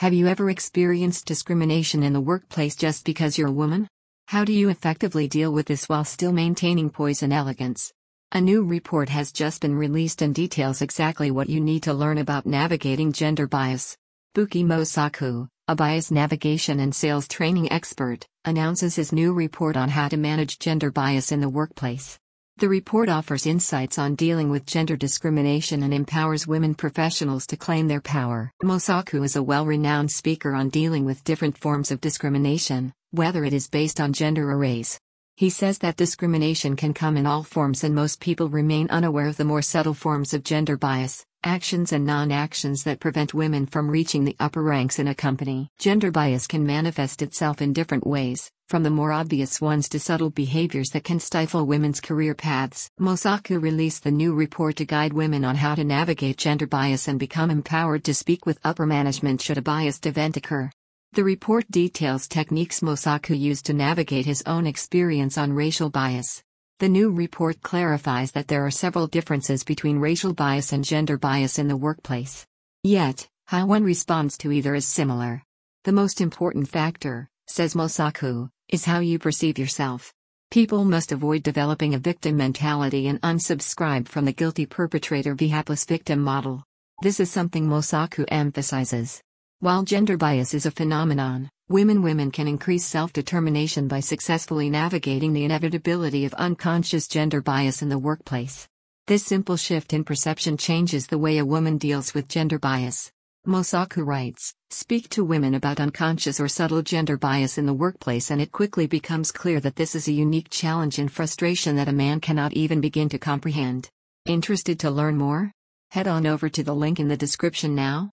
Have you ever experienced discrimination in the workplace just because you're a woman? How do you effectively deal with this while still maintaining poise and elegance? A new report has just been released and details exactly what you need to learn about navigating gender bias. Buki Mosaku, a bias navigation and sales training expert, announces his new report on how to manage gender bias in the workplace. The report offers insights on dealing with gender discrimination and empowers women professionals to claim their power. Mosaku is a well-renowned speaker on dealing with different forms of discrimination, whether it is based on gender or race. He says that discrimination can come in all forms and most people remain unaware of the more subtle forms of gender bias, actions and non-actions that prevent women from reaching the upper ranks in a company. Gender bias can manifest itself in different ways, from the more obvious ones to subtle behaviors that can stifle women's career paths. Mosaku released the new report to guide women on how to navigate gender bias and become empowered to speak with upper management should a biased event occur. The report details techniques Mosaku used to navigate his own experience on racial bias. The new report clarifies that there are several differences between racial bias and gender bias in the workplace. Yet, how one responds to either is similar. The most important factor, says Mosaku, is how you perceive yourself. People must avoid developing a victim mentality and unsubscribe from the guilty perpetrator v. hapless victim model. This is something Mosaku emphasizes. While gender bias is a phenomenon, women can increase self-determination by successfully navigating the inevitability of unconscious gender bias in the workplace. This simple shift in perception changes the way a woman deals with gender bias. Mosaku writes, "Speak to women about unconscious or subtle gender bias in the workplace and it quickly becomes clear that this is a unique challenge and frustration that a man cannot even begin to comprehend." Interested to learn more? Head on over to the link in the description now.